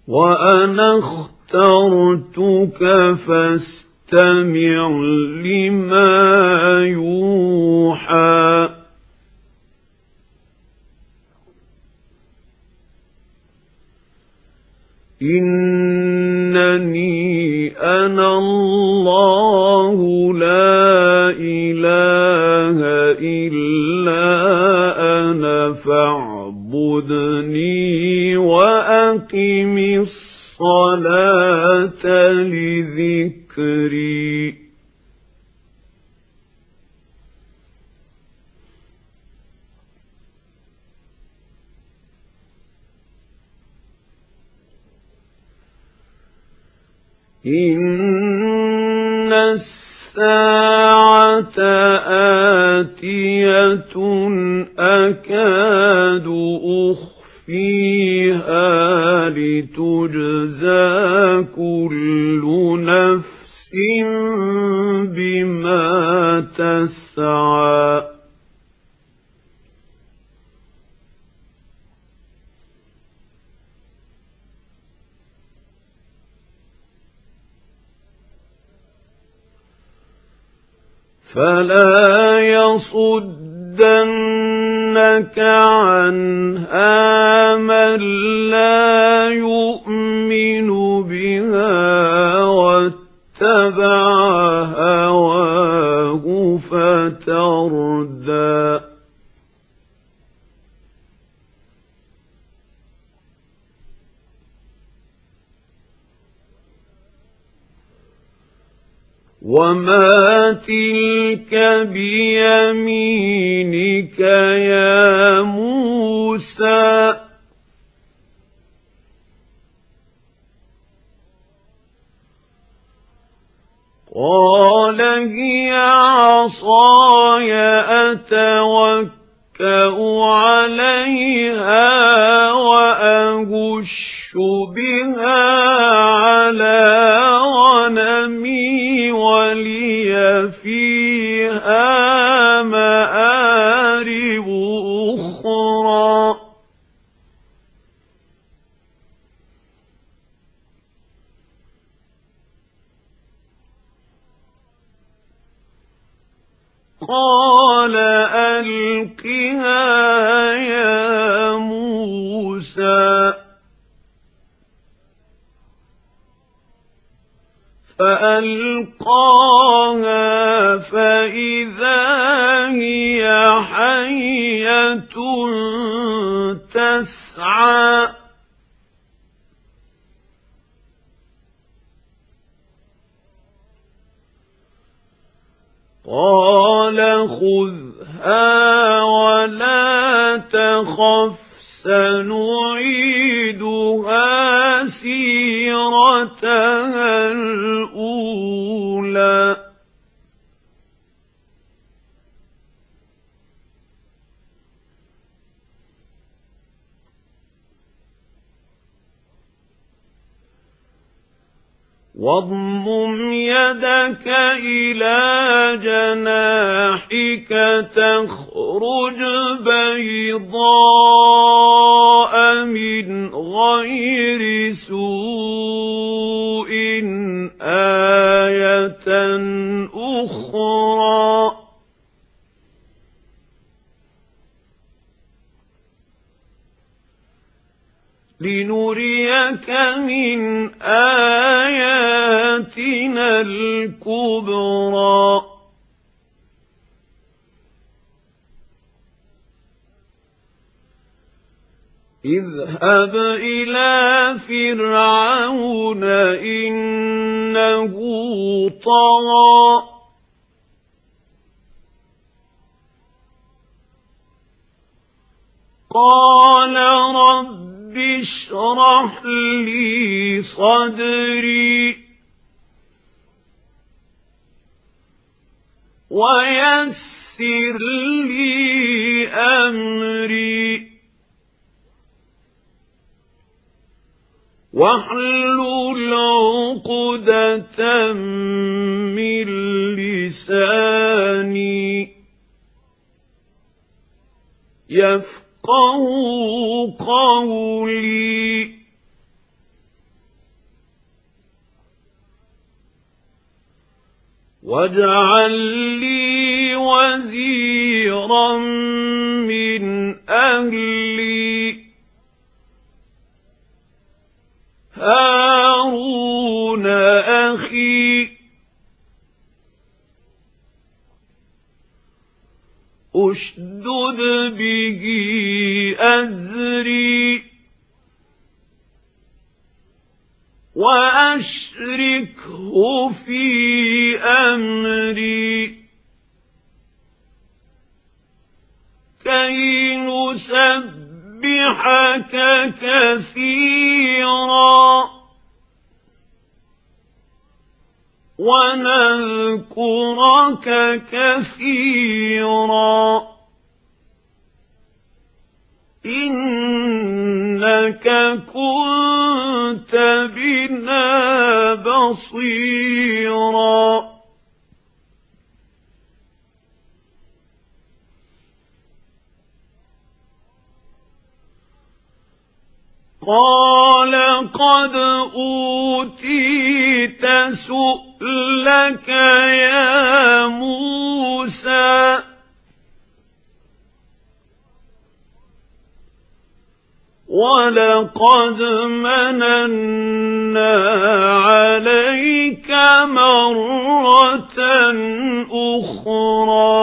وأنا اخترتك فاستمع لما يوحى إنني أنا الله لا إله إلا أنا فاعبدني وأقم الصلاة لذكري إن الساعة آتية أكاد أخفيها لتجزى كل نفس بما تسعى فلا يصدنك عنها من لا يؤمن بها واتبع هواه فتردى وما تلك بيمينك يا موسى قال هي عصاي أتوكأ عليها وأهش بها على غنمي ولي فيها مآرب أخرى قال ألقها يا موسى فألقاها فإذا هي حية تسعى قال خذها ولا تخف سنعيدها سيرتها الأولى واضمم يدك إلى جناحك تخرج بيضاء من غير سوء آية أخرى لنريك من آياتنا الكبرى اذهب إلى فرعون إنه طغى قال رب اشرح لي صدري ويسر لي أمري واحلل عقدة من لساني يفقهوا قولي واجعل لي وزيرا من أهلي هارون أخي أشدد به أزري وأشركه في أمري كي نسبحك كثيرا ونذكرك كثيرا إنك كنت بنا بصيرا قال قد أوتيت سؤلك يا موسى ولقد مننا عليك مرة أخرى